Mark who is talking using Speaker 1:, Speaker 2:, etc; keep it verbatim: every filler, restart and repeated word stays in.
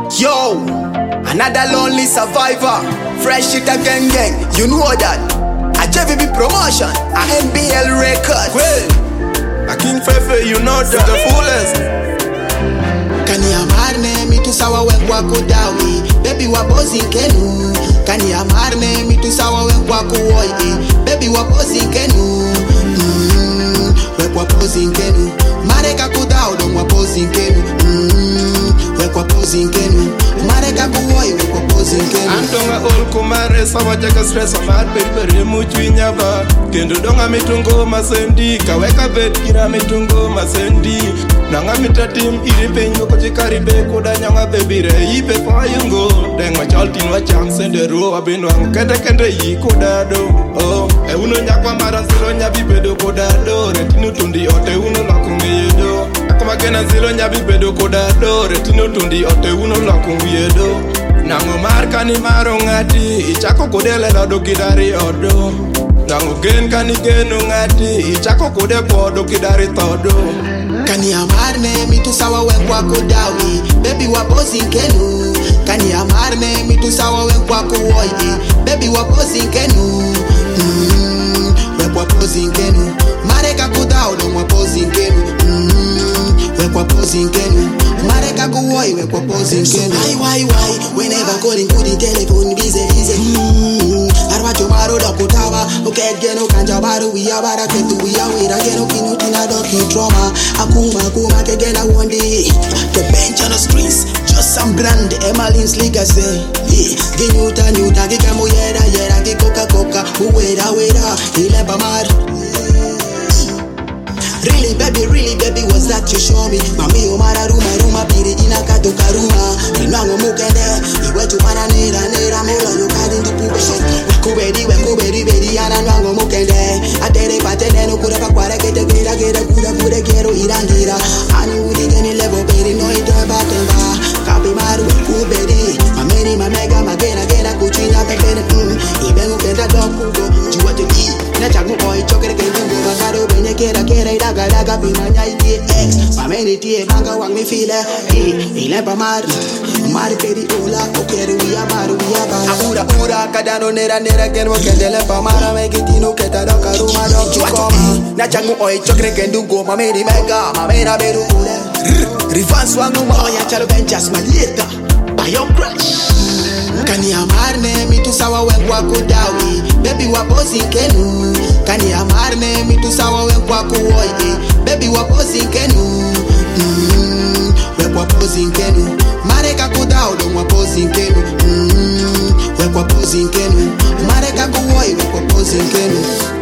Speaker 1: Yo, another lonely survivor. Fresh shit again, gang. You know that. A J V B promotion. A N B L record.
Speaker 2: Well, a King Fefe, you know that the fullest.
Speaker 3: Kani amarne mitu sawa wekwa kudawi. Baby wabozi kenu. Kani amarne mitu sawa wekwa kuwoi. Baby wabozi kenu. Mm, wekwa bozi kenu. Mareka kudao don wabozi kenu. Mm, wekwa bozi kenu. Mareka kuwoi wekwa bozi kenu.
Speaker 2: Antonga ol kumare sawa jaga stress amar pepere muchwi nyaba. Kendo donga mitungo masendi. Kaweka bed kira mitungo masendi. Nanga mitatim iri penyo kochi karibe kuda nyanga bebire ipe payungo. Deng machal tin wacham sendero abinwang kende kende yi kuda do. Oh, e uno nyakwa mara zero nyabi bedo kuda do. Retinu tundi ote uno lakungi do. Akoma gena zero nyabi bedo kuda do. Retinu tundi ote uno lakungi do. Nango marka ni maro ngati ichako kudele lado kidari odo. Nango gen kani genu ngati ichako kude podo kidari todo.
Speaker 3: Kani amarne mitu sawa wekwa kudawi. Baby wabozi kenu. Kani amarne mitu sawa wekwa kuwoi. Baby wabozi kenu. Mm, wekwa bozi kenu. Mareka kudao don wabozi kenu. Mm, wekwa bozi kenu. Mareka kuwoi wekwa bozi kenu. Why why why whenever calling to the telephone busy busy. Mm, arwacho maro da kutawa. Okay geno kanja baru we are bara ketu we are we are geno kinu tina doki trauma. Akuma akuma kegena one day. The bench on the streets just some brand Emmalins liga say. Genuta nuta gikamo yera yera gikoka koka. Uwera wera ileba mar. Really baby, really baby, was that you show me? Mami umara ruma ruma piri ina katoka ruma. Inwango mukende, iwe chupana nera nera mola yukadi ndipube. Wakubedi wakubedi bedi ana nwango mukende. Atere patene no kura pa kware kete gira gira kura kure kero irangira. Ani udi geni level bedi no itemba temba. Kapi maru wakubedi. Mameni mamega magena gena kuchinya pepene. Ibe mukenda dokugo. Juwa te di. Nechagu oi chokere kengungo. Makaro benye kera kera ira. Daga daga bimanya iti ex Pameni tie banga wang mi file Ile pa mar Mar peri ola Okere uya maru uya bar
Speaker 1: Ura ura kadano nera nera Gen wakendele pa mara Megitino keta doka ruma doki koma Nachangu oi chokre kendungo Mameni mega Mamena beru ule Rivans wangu moya Chalo benchas malieta Bayon crush
Speaker 3: Kani amarne mitu sawa wekwa kudawi. Baby wabozi kenu. Kani amarne mitu sawa wekwa kuwoi. Baby wabozi kenu. Mm, wekwa bozi kenu. Mareka kudao don wabozi kenu. Mm, wekwa bozi kenu. Mareka kuwoi wekwa bozi kenu.